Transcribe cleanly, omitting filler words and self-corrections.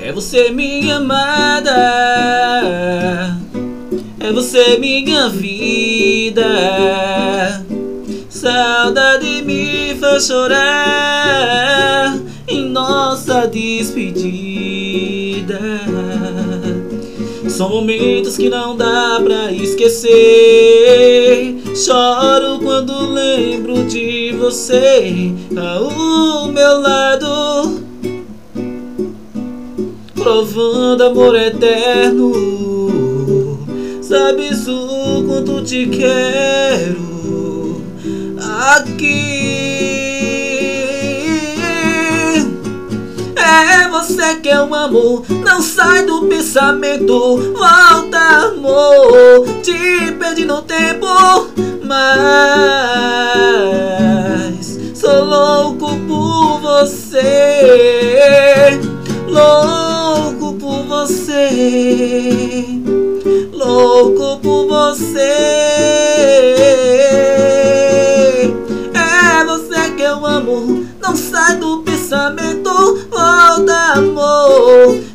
É você minha amada, é você minha vida. Saudade me faz chorar em nossa despedida. São momentos que não dá pra esquecer. Choro quando lembro de você ao meu lado, provando amor eterno. Sabes o quanto te quero aqui. É você que é o amor, não sai do pensamento. Volta, amor, te perdi no tempo, mas sou louco por você. Louco por você, louco por você. É você que eu amo, não sai do pensamento. Volta, amor,